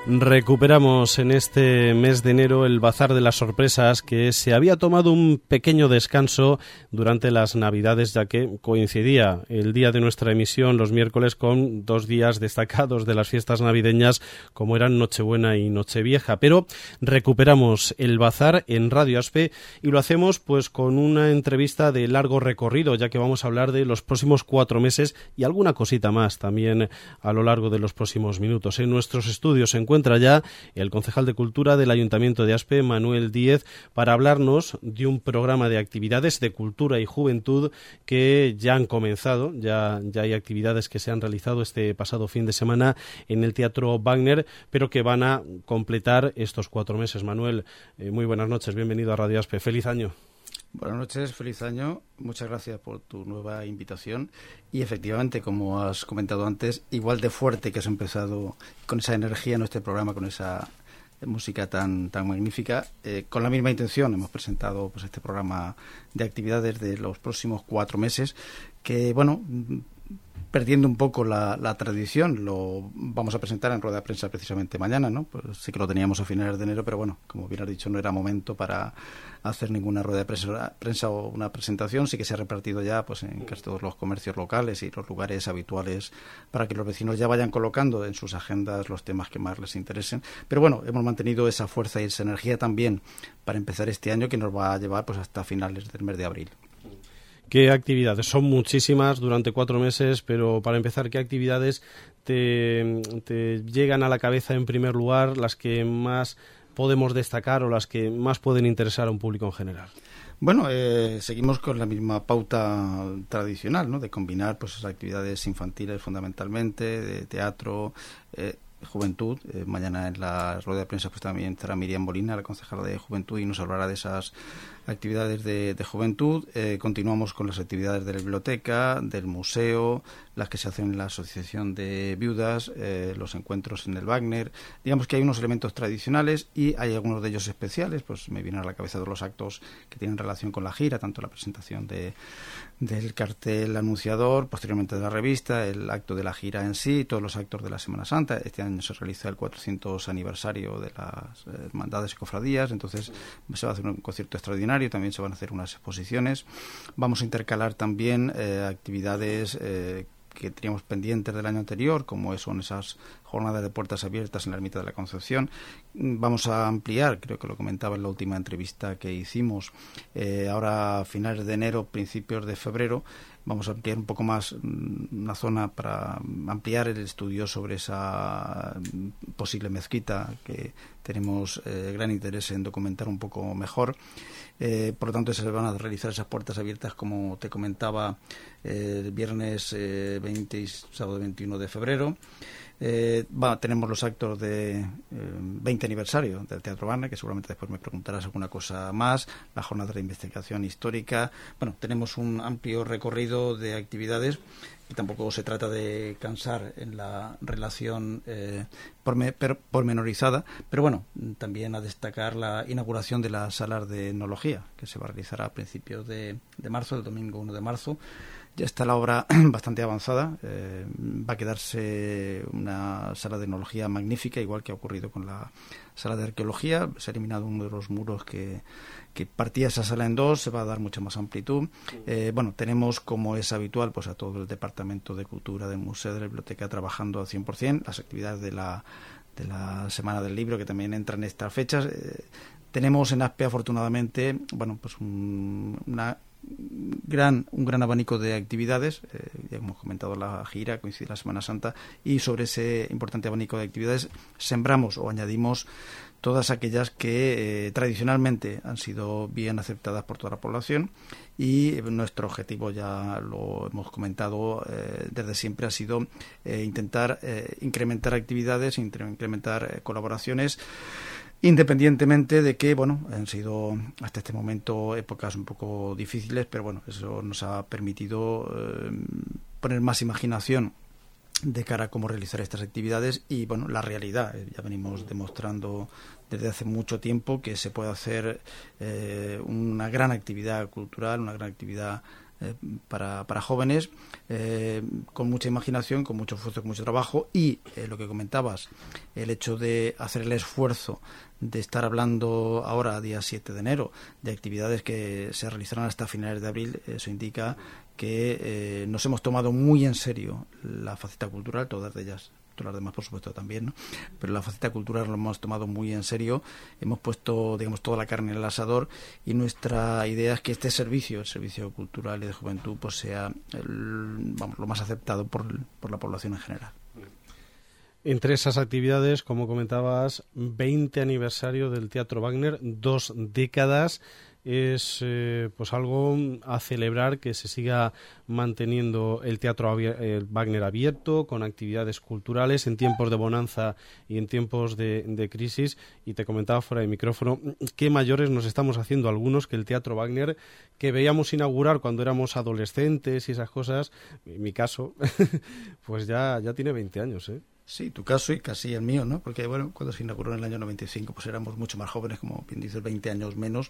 Recuperamos en este mes de enero el Bazar de las Sorpresas, que se había tomado un pequeño descanso durante las Navidades, ya que coincidía el día de nuestra emisión los miércoles con 2 días destacados de las fiestas navideñas, como eran Nochebuena y Nochevieja. Pero recuperamos el Bazar en Radio Aspe y lo hacemos pues con una entrevista de largo recorrido, ya que vamos a hablar de los próximos 4 meses y alguna cosita más también a lo largo de los próximos minutos. En nuestros estudios se encuentra ya el concejal de Cultura del Ayuntamiento de Aspe, Manuel Díez, para hablarnos de un programa de actividades de cultura y juventud que ya han comenzado. Ya hay actividades que se han realizado este pasado fin de semana en el Teatro Wagner, pero que van a completar estos 4 meses. Manuel, muy buenas noches, bienvenido a Radio Aspe. ¡Feliz año! Buenas noches, feliz año. Muchas gracias por tu nueva invitación. Y efectivamente, como has comentado antes, igual de fuerte que has empezado con esa energía en nuestro programa, con esa música tan magnífica, con la misma intención hemos presentado pues este programa de actividades de los próximos 4 meses, que bueno, perdiendo un poco la tradición, lo vamos a presentar en rueda de prensa precisamente mañana, ¿no? Pues sí que lo teníamos a finales de enero, pero bueno, como bien has dicho, no era momento para hacer ninguna rueda de prensa o una presentación. Sí que se ha repartido ya pues en casi todos los comercios locales y los lugares habituales para que los vecinos ya vayan colocando en sus agendas los temas que más les interesen. Pero bueno, hemos mantenido esa fuerza y esa energía también para empezar este año, que nos va a llevar pues hasta finales del mes de abril. ¿Qué actividades? Son muchísimas durante 4 meses, pero para empezar, ¿qué actividades te llegan a la cabeza en primer lugar, las que más podemos destacar o las que más pueden interesar a un público en general? Bueno, seguimos con la misma pauta tradicional, ¿no? De combinar pues esas actividades infantiles fundamentalmente, de teatro, juventud. Mañana en la rueda de prensa pues también estará Miriam Molina, la concejala de Juventud, y nos hablará de esas actividades de juventud. Continuamos con las actividades de la biblioteca, del museo, las que se hacen en la Asociación de Viudas, los encuentros en el Wagner. Digamos que hay unos elementos tradicionales y hay algunos de ellos especiales. Pues me vienen a la cabeza de los actos que tienen relación con la gira, tanto la presentación del cartel anunciador, posteriormente de la revista, el acto de la gira en sí, todos los actos de la Semana Santa. Este año se realiza el 400 aniversario de las hermandades y cofradías, entonces se va a hacer un concierto extraordinario, también se van a hacer unas exposiciones. Vamos a intercalar también actividades que teníamos pendientes del año anterior, como son esas jornadas de puertas abiertas en la Ermita de la Concepción. Vamos a ampliar, creo que lo comentaba en la última entrevista que hicimos, ahora a finales de enero, principios de febrero, vamos a ampliar un poco más una zona para ampliar el estudio sobre esa posible mezquita que tenemos gran interés en documentar un poco mejor. Por lo tanto, se van a realizar esas puertas abiertas, como te comentaba, el viernes 20 y sábado 21 de febrero. Tenemos los actos de 20 aniversario del Teatro Wagner, que seguramente después me preguntarás alguna cosa más, la jornada de investigación histórica. Bueno, tenemos un amplio recorrido de actividades y tampoco se trata de cansar en la relación pormenorizada, pero bueno, también a destacar la inauguración de las salas de etnología, que se va a realizar a principios de marzo, el domingo 1 de marzo. Ya está la obra bastante avanzada, va a quedarse una sala de etnología magnífica, igual que ha ocurrido con la sala de arqueología. Se ha eliminado uno de los muros que partía esa sala en dos, se va a dar mucha más amplitud. Bueno, tenemos, como es habitual, pues a todo el Departamento de Cultura, del Museo, de la Biblioteca trabajando al 100%, las actividades de la Semana del Libro, que también entran en estas fechas. Tenemos en Aspe, afortunadamente, bueno, pues un gran abanico de actividades. Ya hemos comentado la gira, coincide la Semana Santa, y sobre ese importante abanico de actividades sembramos o añadimos todas aquellas que tradicionalmente han sido bien aceptadas por toda la población, y nuestro objetivo, ya lo hemos comentado desde siempre, ha sido intentar incrementar actividades, incrementar colaboraciones, independientemente de que, bueno, han sido hasta este momento épocas un poco difíciles, pero bueno, eso nos ha permitido poner más imaginación de cara a cómo realizar estas actividades. Y bueno, la realidad, ya venimos demostrando desde hace mucho tiempo que se puede hacer una gran actividad cultural, una gran actividad para jóvenes, con mucha imaginación, con mucho esfuerzo, con mucho trabajo, y lo que comentabas, el hecho de hacer el esfuerzo de estar hablando ahora, día 7 de enero, de actividades que se realizarán hasta finales de abril. Eso indica que nos hemos tomado muy en serio la faceta cultural, todas ellas, todas las demás por supuesto también, ¿no? Pero la faceta cultural lo hemos tomado muy en serio, hemos puesto, digamos, toda la carne en el asador, y nuestra idea es que este servicio, el servicio cultural y de juventud, pues sea lo más aceptado por la población en general. Entre esas actividades, como comentabas, 20 aniversario del Teatro Wagner, 2 décadas. Es pues algo a celebrar, que se siga manteniendo el Teatro Wagner abierto, con actividades culturales en tiempos de bonanza y en tiempos de crisis. Y te comentaba fuera de micrófono, qué mayores nos estamos haciendo algunos, que el Teatro Wagner, que veíamos inaugurar cuando éramos adolescentes y esas cosas, en mi caso, pues ya tiene 20 años, ¿eh? Sí, tu caso y casi el mío, ¿no? Porque, bueno, cuando se inauguró en el año 95, pues éramos mucho más jóvenes, como bien dices, 20 años menos.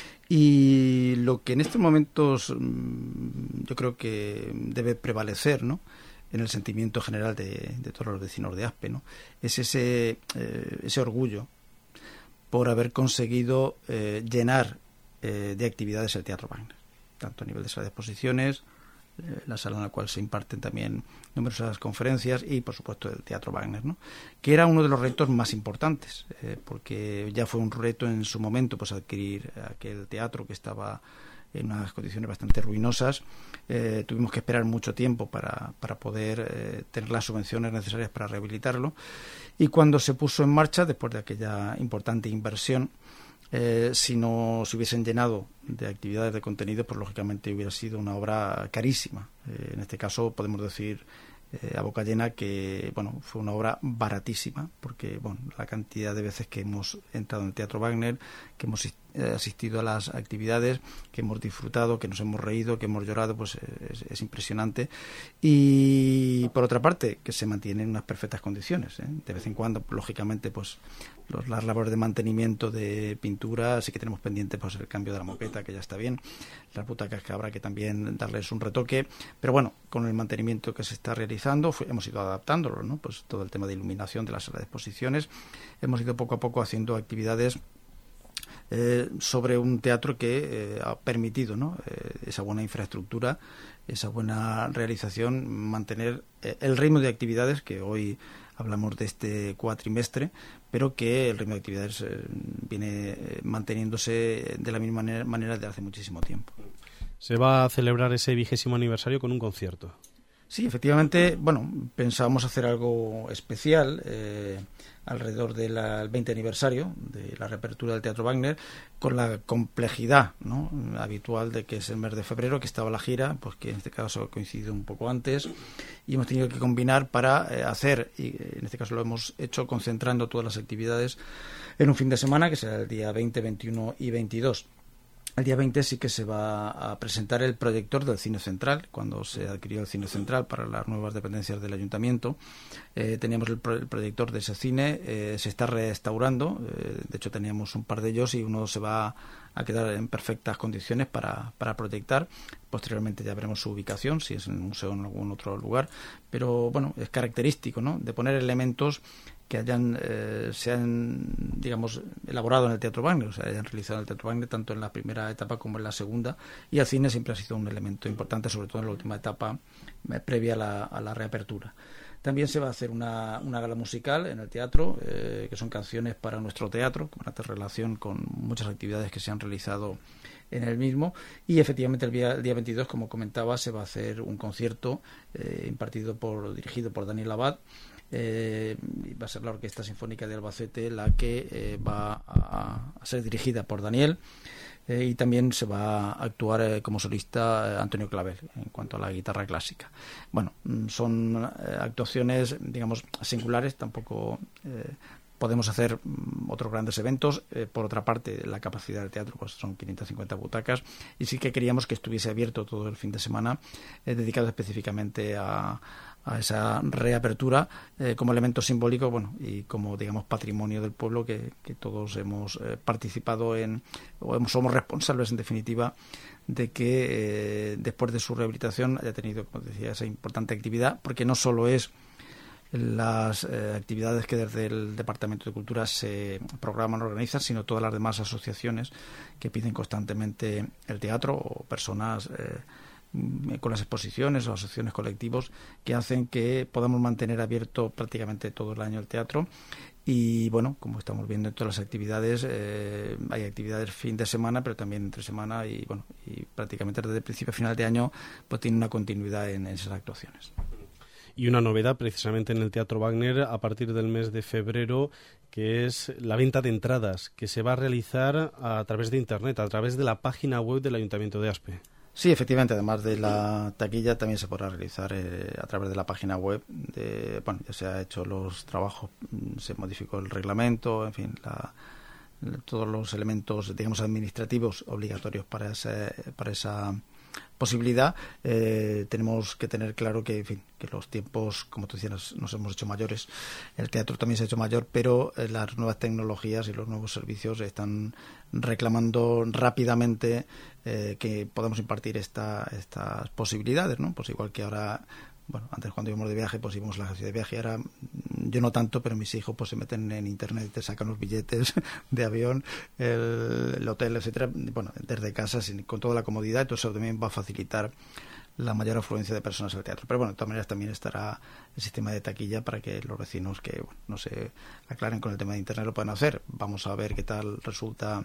Y lo que en estos momentos yo creo que debe prevalecer, ¿no?, en el sentimiento general de todos los vecinos de Aspe, ¿no?, es ese orgullo por haber conseguido llenar de actividades el Teatro Wagner, tanto a nivel de sala de exposiciones, la sala en la cual se imparten también numerosas conferencias, y por supuesto el Teatro Wagner, ¿no?, que era uno de los retos más importantes, porque ya fue un reto en su momento pues adquirir aquel teatro que estaba en unas condiciones bastante ruinosas. Tuvimos que esperar mucho tiempo para poder tener las subvenciones necesarias para rehabilitarlo, y cuando se puso en marcha, después de aquella importante inversión, si no se hubiesen llenado de actividades de contenido, pues lógicamente hubiera sido una obra carísima. En este caso podemos decir a boca llena que, bueno, fue una obra baratísima, porque, bueno, la cantidad de veces que hemos entrado en el Teatro Wagner, que hemos asistido a las actividades, que hemos disfrutado, que nos hemos reído, que hemos llorado, pues es impresionante. Y por otra parte, que se mantiene en unas perfectas condiciones, ¿eh? De vez en cuando, lógicamente, pues las labores de mantenimiento, de pintura, sí que tenemos pendiente pues el cambio de la moqueta, que ya está bien, las butacas que habrá que también darles un retoque, pero bueno, con el mantenimiento que se está realizando hemos ido adaptándolo, ¿no? Pues todo el tema de iluminación de la sala de exposiciones, hemos ido poco a poco haciendo actividades sobre un teatro que ha permitido, ¿no?, esa buena infraestructura, esa buena realización, mantener el ritmo de actividades que hoy hablamos de este cuatrimestre, pero que el ritmo de actividades viene manteniéndose de la misma manera desde hace muchísimo tiempo. Se va a celebrar ese 20º aniversario con un concierto. Sí, efectivamente, bueno, pensábamos hacer algo especial alrededor del 20 aniversario de la reapertura del Teatro Wagner, con la complejidad, ¿no?, habitual de que es el mes de febrero, que estaba la gira, pues que en este caso ha coincidido un poco antes, y hemos tenido que combinar para hacer, y en este caso lo hemos hecho concentrando todas las actividades en un fin de semana, que será el día 20, 21 y 22. El día 20 sí que se va a presentar el proyector del Cine Central. Cuando se adquirió el Cine Central para las nuevas dependencias del Ayuntamiento, teníamos el proyector de ese cine, se está restaurando, de hecho teníamos un par de ellos y uno se va a quedar en perfectas condiciones para proyectar. Posteriormente ya veremos su ubicación, si es en un museo o en algún otro lugar, pero bueno, es característico, ¿no?, de poner elementos que se han, digamos, elaborado en el Teatro Wagner, o sea, hayan realizado en el Teatro Wagner tanto en la primera etapa como en la segunda, y el cine siempre ha sido un elemento importante, sobre todo en la última etapa previa a la reapertura. También se va a hacer una gala musical en el teatro, que son canciones para nuestro teatro, con una relación con muchas actividades que se han realizado en el mismo, y efectivamente el día 22, como comentaba, se va a hacer un concierto dirigido por Daniel Abad. Va a ser la Orquesta Sinfónica de Albacete la que va a ser dirigida por Daniel, y también se va a actuar como solista Antonio Clavel en cuanto a la guitarra clásica. Bueno, son actuaciones, digamos, singulares, tampoco podemos hacer otros grandes eventos. Por otra parte, la capacidad del teatro pues son 550 butacas, y sí que queríamos que estuviese abierto todo el fin de semana, dedicado específicamente a esa reapertura como elemento simbólico, bueno, y como, digamos, patrimonio del pueblo que todos hemos participado somos responsables, en definitiva, de que después de su rehabilitación haya tenido, como decía, esa importante actividad, porque no solo es las actividades que desde el Departamento de Cultura se programan, organizan, sino todas las demás asociaciones que piden constantemente el teatro, o personas con las exposiciones o asociaciones colectivos que hacen que podamos mantener abierto prácticamente todo el año el teatro. Y bueno, como estamos viendo en todas las actividades, hay actividades fin de semana, pero también entre semana, y bueno, y prácticamente desde el principio a final de año pues tiene una continuidad en esas actuaciones. Y una novedad precisamente en el Teatro Wagner a partir del mes de febrero, que es la venta de entradas, que se va a realizar a través de Internet, a través de la página web del Ayuntamiento de Aspe. Sí, efectivamente, además de la taquilla también se podrá realizar a través de la página web. Bueno, ya se ha hecho los trabajos, se modificó el reglamento, en fin, todos los elementos, digamos, administrativos obligatorios para esa posibilidad. Tenemos que tener claro que, en fin, que los tiempos, como tú decías, nos hemos hecho mayores, el teatro también se ha hecho mayor, pero las nuevas tecnologías y los nuevos servicios están reclamando rápidamente que podamos impartir estas posibilidades, ¿no? Pues igual que ahora, bueno, antes cuando íbamos de viaje, pues íbamos a la agencia de viaje, ahora yo no tanto, pero mis hijos pues se meten en internet y te sacan los billetes de avión, el hotel, etcétera, bueno, desde casa, con toda la comodidad. Entonces eso también va a facilitar la mayor afluencia de personas al teatro. Pero bueno, de todas maneras también estará el sistema de taquilla para que los vecinos que no se aclaren con el tema de internet lo puedan hacer. Vamos a ver qué tal resulta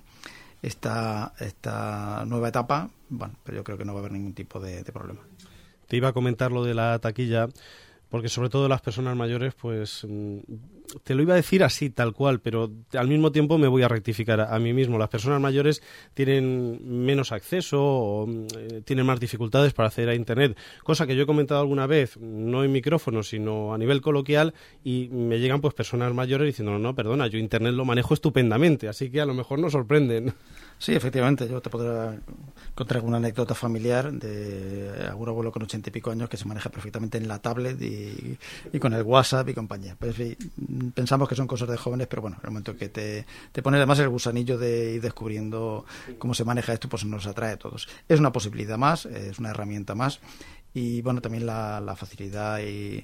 esta nueva etapa. Bueno, pero yo creo que no va a haber ningún tipo de problema. Te iba a comentar lo de la taquilla, porque sobre todo las personas mayores, pues te lo iba a decir así, tal cual, pero al mismo tiempo me voy a rectificar a mí mismo. Las personas mayores tienen menos acceso o tienen más dificultades para acceder a Internet, cosa que yo he comentado alguna vez, no en micrófono, sino a nivel coloquial, y me llegan pues personas mayores diciendo, no, perdona, yo Internet lo manejo estupendamente, así que a lo mejor nos sorprenden. Sí, efectivamente, yo te podré contar alguna anécdota familiar de algún abuelo con 80 y pico años que se maneja perfectamente en la tablet y con el WhatsApp y compañía. Pues pensamos que son cosas de jóvenes, pero bueno, en el momento que te pone además el gusanillo de ir descubriendo cómo se maneja esto, pues nos atrae a todos. Es una posibilidad más, es una herramienta más, y bueno, también la facilidad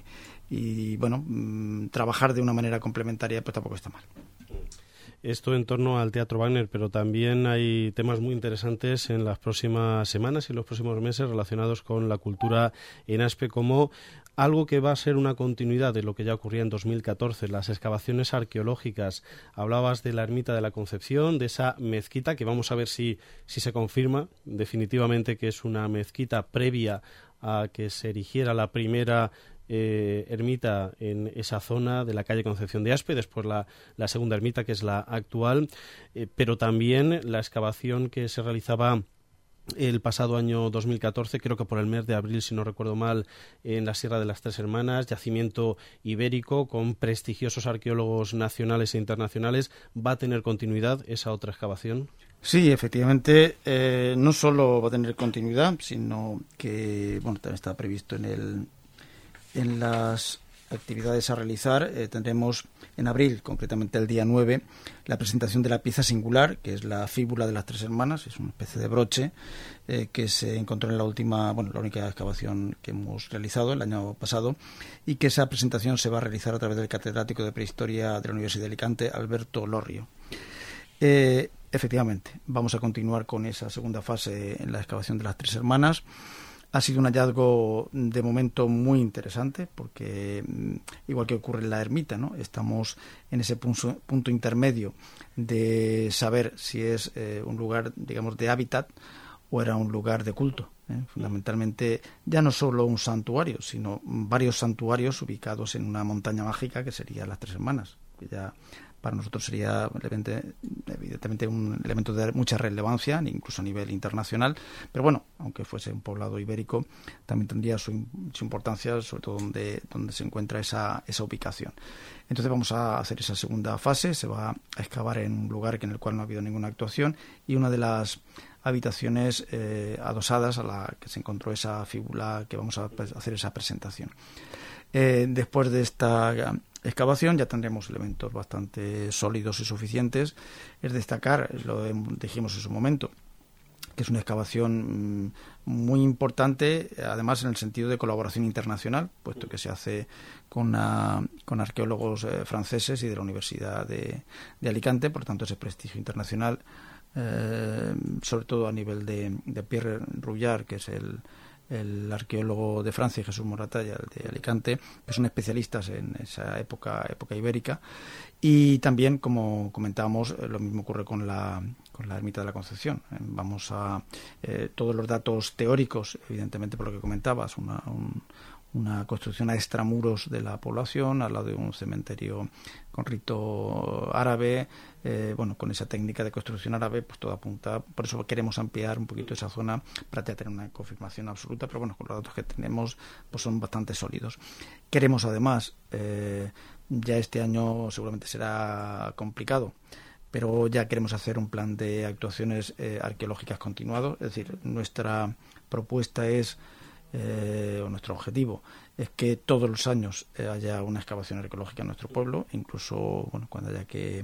y bueno, trabajar de una manera complementaria pues tampoco está mal. Esto en torno al Teatro Wagner, pero también hay temas muy interesantes en las próximas semanas y los próximos meses relacionados con la cultura en Aspe, como algo que va a ser una continuidad de lo que ya ocurría en 2014, las excavaciones arqueológicas. Hablabas de la Ermita de la Concepción, de esa mezquita, que vamos a ver si se confirma definitivamente que es una mezquita previa a que se erigiera la primera ermita en esa zona de la calle Concepción de Aspe, después la segunda ermita, que es la actual, pero también la excavación que se realizaba el pasado año 2014, creo que por el mes de abril, si no recuerdo mal, en la Sierra de las Tres Hermanas, yacimiento ibérico con prestigiosos arqueólogos nacionales e internacionales. ¿Va a tener continuidad esa otra excavación? Sí, efectivamente, no solo va a tener continuidad, sino que bueno, también está previsto en las actividades a realizar. Tendremos en abril, concretamente el día 9, la presentación de la pieza singular, que es la fíbula de las Tres Hermanas. Es una especie de broche que se encontró en la única excavación que hemos realizado el año pasado, y que esa presentación se va a realizar a través del catedrático de Prehistoria de la Universidad de Alicante, Alberto Lorrio. Efectivamente, vamos a continuar con esa segunda fase en la excavación de las Tres Hermanas. Ha sido un hallazgo de momento muy interesante porque, igual que ocurre en la ermita, ¿no? Estamos en ese punto intermedio de saber si es un lugar, digamos, de hábitat o era un lugar de culto. Fundamentalmente, ya no solo un santuario, sino varios santuarios ubicados en una montaña mágica que sería las Tres Hermanas, que ya para nosotros sería evidentemente un elemento de mucha relevancia, incluso a nivel internacional, pero bueno, aunque fuese un poblado ibérico, también tendría su importancia, sobre todo donde se encuentra esa ubicación. Entonces vamos a hacer esa segunda fase, se va a excavar en un lugar en el cual no ha habido ninguna actuación, y una de las habitaciones adosadas a la que se encontró esa fíbula, que vamos a hacer esa presentación. Después de esta excavación ya tendremos elementos bastante sólidos y suficientes. Es destacar, lo dijimos en su momento, que es una excavación muy importante, además en el sentido de colaboración internacional, puesto que se hace con arqueólogos franceses y de la Universidad de Alicante, por tanto ese prestigio internacional, sobre todo a nivel de Pierre Rouillard, que es el arqueólogo de Francia, y Jesús Moratalla, de Alicante, que son especialistas en esa época ibérica. Y también, como comentábamos, lo mismo ocurre con la ermita de la Concepción. Vamos a todos los datos teóricos, evidentemente por lo que comentabas, una construcción a extramuros de la población, al lado de un cementerio con rito árabe, con esa técnica de construcción árabe, pues todo apunta. Por eso queremos ampliar un poquito esa zona para ya tener una confirmación absoluta, pero bueno, con los datos que tenemos pues son bastante sólidos. Queremos además, ya este año seguramente será complicado, pero ya queremos hacer un plan de actuaciones arqueológicas continuado, es decir, nuestra propuesta es, o nuestro objetivo es que todos los años haya una excavación arqueológica en nuestro pueblo, incluso cuando haya que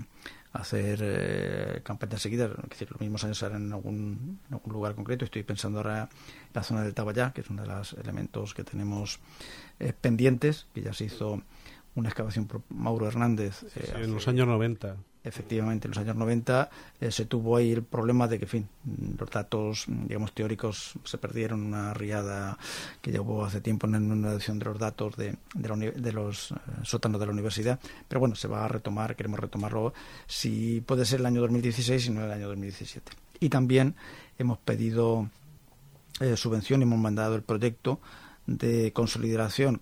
hacer campañas seguidas, es decir, los mismos años serán en algún lugar concreto. Estoy pensando ahora en la zona del Tabayá, que es uno de los elementos que tenemos pendientes, que ya se hizo una excavación por Mauro Hernández. En los años 90. Efectivamente, en los años 90 se tuvo ahí el problema de que, en fin, los datos, digamos, teóricos se perdieron, una riada que ya hubo hace tiempo en una edición de los datos de los sótanos de la universidad. Pero bueno, se va a retomar, queremos retomarlo, si puede ser el año 2016 y no el año 2017. Y también hemos pedido subvención y hemos mandado el proyecto de consolidación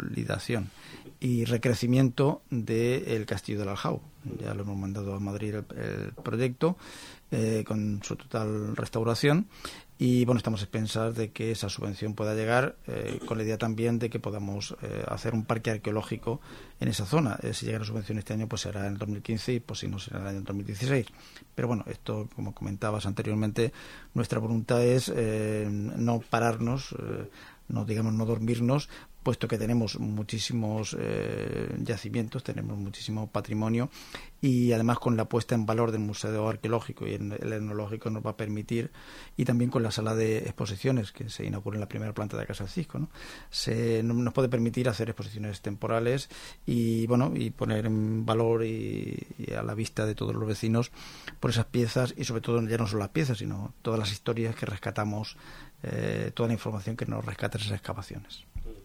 y recrecimiento del Castillo del Aljau. Ya lo hemos mandado a Madrid el proyecto con su total restauración, y estamos a pensar de que esa subvención pueda llegar, con la idea también de que podamos hacer un parque arqueológico en esa zona. Si llega la subvención este año, pues será en el 2015, y pues si no, será en el año 2016. Pero bueno, esto, como comentabas anteriormente, nuestra voluntad es no pararnos, no dormirnos, puesto que tenemos muchísimos yacimientos, tenemos muchísimo patrimonio, y además con la puesta en valor del Museo Arqueológico y el Etnológico nos va a permitir, y también con la sala de exposiciones que se inaugura en la primera planta de Casa del Cisco, nos puede permitir hacer exposiciones temporales y poner en valor y a la vista de todos los vecinos por esas piezas, y sobre todo ya no solo las piezas, sino todas las historias que rescatamos, toda la información que nos rescata esas excavaciones.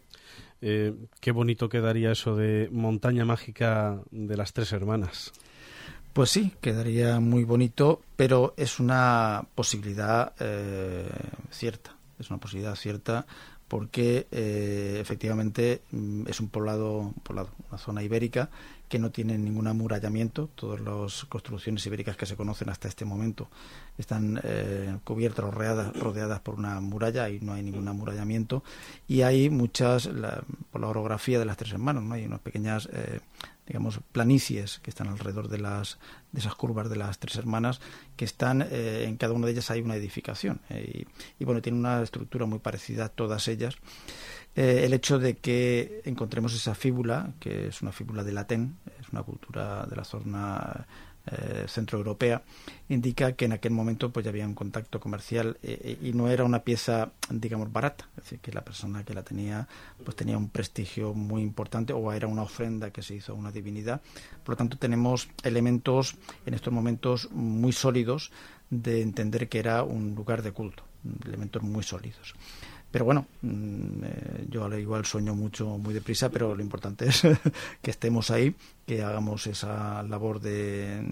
Qué bonito quedaría eso de montaña mágica de las Tres Hermanas. Pues sí, quedaría muy bonito, pero es una posibilidad cierta. Es una posibilidad cierta porque efectivamente es un poblado, una zona ibérica que no tiene ningún amurallamiento. Todas las construcciones ibéricas que se conocen hasta este momento están cubiertas o rodeadas por una muralla, y no hay ningún amurallamiento. Y hay muchas, por la orografía de las Tres Hermanas, ¿no? Hay unas pequeñas planicies que están alrededor de esas curvas de las Tres Hermanas, que están, en cada una de ellas hay una edificación, y tiene una estructura muy parecida a todas ellas. El hecho de que encontremos esa fíbula, que es una fíbula de Latén, es una cultura de la zona centroeuropea, indica que en aquel momento pues ya había un contacto comercial, y no era una pieza, barata, es decir, que la persona que la tenía pues tenía un prestigio muy importante, o era una ofrenda que se hizo a una divinidad. Por lo tanto, tenemos elementos en estos momentos muy sólidos de entender que era un lugar de culto, elementos muy sólidos. Pero bueno, yo al igual sueño mucho, muy deprisa, pero lo importante es que estemos ahí, que hagamos esa labor de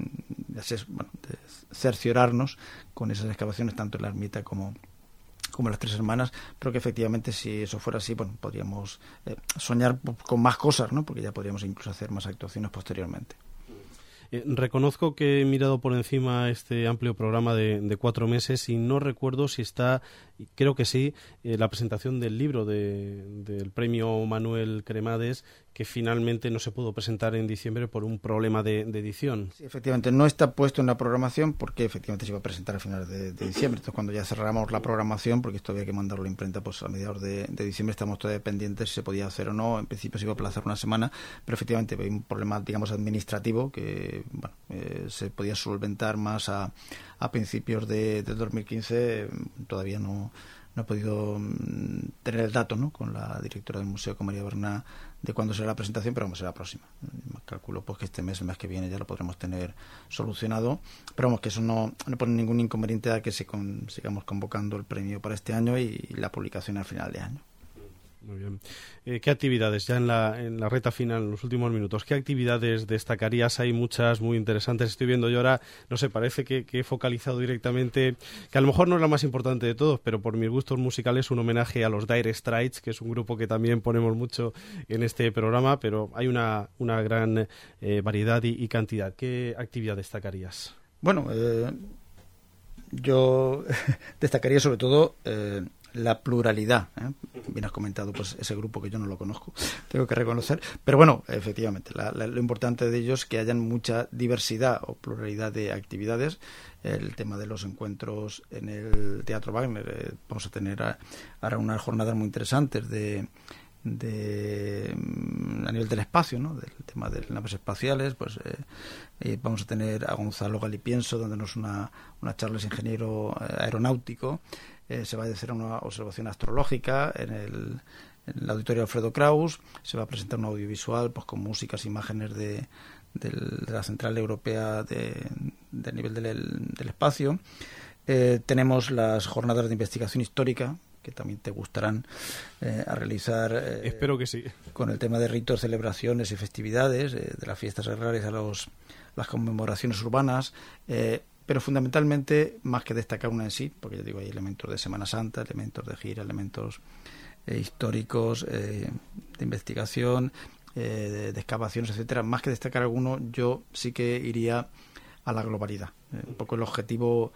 cerciorarnos con esas excavaciones, tanto en la ermita como en las Tres Hermanas, pero que efectivamente, si eso fuera así, podríamos soñar con más cosas, ¿no? Porque ya podríamos incluso hacer más actuaciones posteriormente. Reconozco que he mirado por encima este amplio programa de 4 meses y no recuerdo si está, creo que sí, la presentación del libro del premio Manuel Cremades, que finalmente no se pudo presentar en diciembre por un problema de edición. Sí, efectivamente, no está puesto en la programación porque efectivamente se iba a presentar a finales de diciembre. Entonces, cuando ya cerráramos la programación, porque esto había que mandarlo a la imprenta pues a mediados de diciembre, estamos todavía pendientes si se podía hacer o no. En principio se iba a aplazar una semana, pero efectivamente hay un problema, digamos, administrativo que se podía solventar más a principios de 2015. Todavía no he podido tener el dato, ¿no?, con la directora del museo, con María Berná, de cuándo será la presentación, pero vamos, será la próxima. Calculo pues que este mes, el mes que viene, ya lo podremos tener solucionado, pero vamos, que eso no pone ningún inconveniente a que sigamos convocando el premio para este año y la publicación al final de año. Muy bien. ¿Qué actividades, ya en la recta final, en los últimos minutos, qué actividades destacarías? Hay muchas muy interesantes. Estoy viendo yo ahora, no sé, parece que he focalizado directamente, que a lo mejor no es la más importante de todos, pero por mis gustos musicales, un homenaje a los Dire Straits, que es un grupo que también ponemos mucho en este programa, pero hay una gran variedad y cantidad. ¿Qué actividad destacarías? Bueno, yo destacaría sobre todo la pluralidad, ¿eh? Bien has comentado pues ese grupo que yo no lo conozco, tengo que reconocer, pero bueno, efectivamente lo importante de ellos es que hayan mucha diversidad o pluralidad de actividades. El tema de los encuentros en el Teatro Wagner, vamos a tener ahora unas jornadas muy interesantes a nivel del espacio, ¿no?, del tema de naves espaciales. Pues vamos a tener a Gonzalo Galipienso dándonos una charla de ingeniero aeronáutico. Se va a hacer una observación astrológica en el auditorio Alfredo Kraus. Se va a presentar un audiovisual pues con músicas, imágenes de la Central Europea del nivel del espacio. Tenemos las jornadas de investigación histórica, que también te gustarán, a realizar. Espero que sí. Con el tema de ritos, celebraciones y festividades, de las fiestas agrarias a las conmemoraciones urbanas. Pero fundamentalmente, más que destacar una en sí, porque ya digo, hay elementos de Semana Santa, elementos de gira, elementos históricos, de investigación, de excavaciones, etcétera. Más que destacar alguno, yo sí que iría a la globalidad. Un poco el objetivo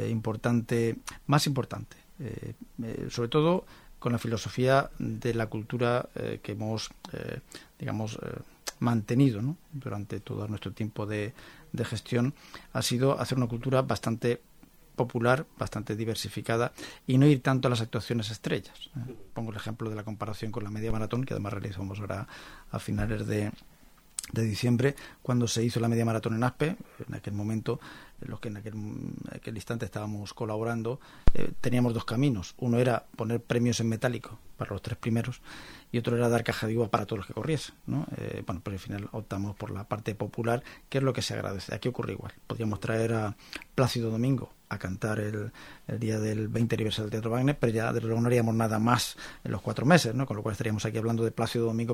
más importante, sobre todo con la filosofía de la cultura que hemos, mantenido, ¿no?, durante todo nuestro tiempo de gestión, ha sido hacer una cultura bastante popular, bastante diversificada, y no ir tanto a las actuaciones estrellas. Pongo el ejemplo de la comparación con la media maratón, que además realizamos ahora a finales de diciembre, cuando se hizo la media maratón en Aspe. En aquel momento, en los que en aquel instante estábamos colaborando, teníamos dos caminos. Uno era poner premios en metálico para los 3 primeros, y otro era dar caja de uva para todos los que corriesen, ¿no? Pues al final optamos por la parte popular, que es lo que se agradece. Aquí ocurre igual. Podríamos traer a Plácido Domingo a cantar el día del 20 aniversario del Teatro Wagner, pero ya de luego no haríamos nada más en los 4 meses, ¿no? Con lo cual estaríamos aquí hablando de Plácido Domingo,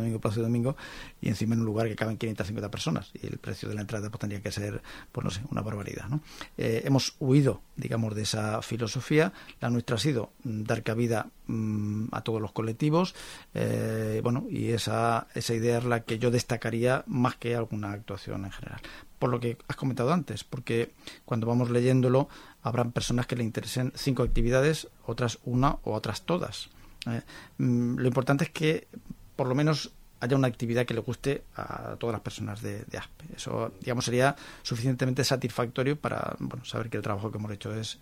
y encima en un lugar que caben 550 personas, y el precio de la entrada pues tendría que ser, pues no sé, una barbaridad, ¿no? Hemos huido, digamos, de esa filosofía. La nuestra ha sido dar cabida a todos los colectivos, y esa idea es la que yo destacaría más que alguna actuación en general. Por lo que has comentado antes, porque cuando vamos leyéndolo habrán personas que le interesen 5 actividades, otras una o otras todas. Lo importante es que por lo menos haya una actividad que le guste a todas las personas de Aspe. Eso, digamos, sería suficientemente satisfactorio para saber que el trabajo que hemos hecho es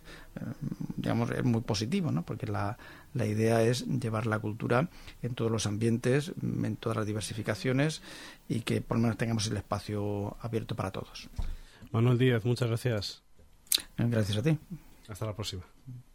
muy positivo, ¿no? Porque la idea es llevar la cultura en todos los ambientes, en todas las diversificaciones, y que por lo menos tengamos el espacio abierto para todos. Manuel Díaz, muchas gracias. Gracias a ti. Hasta la próxima.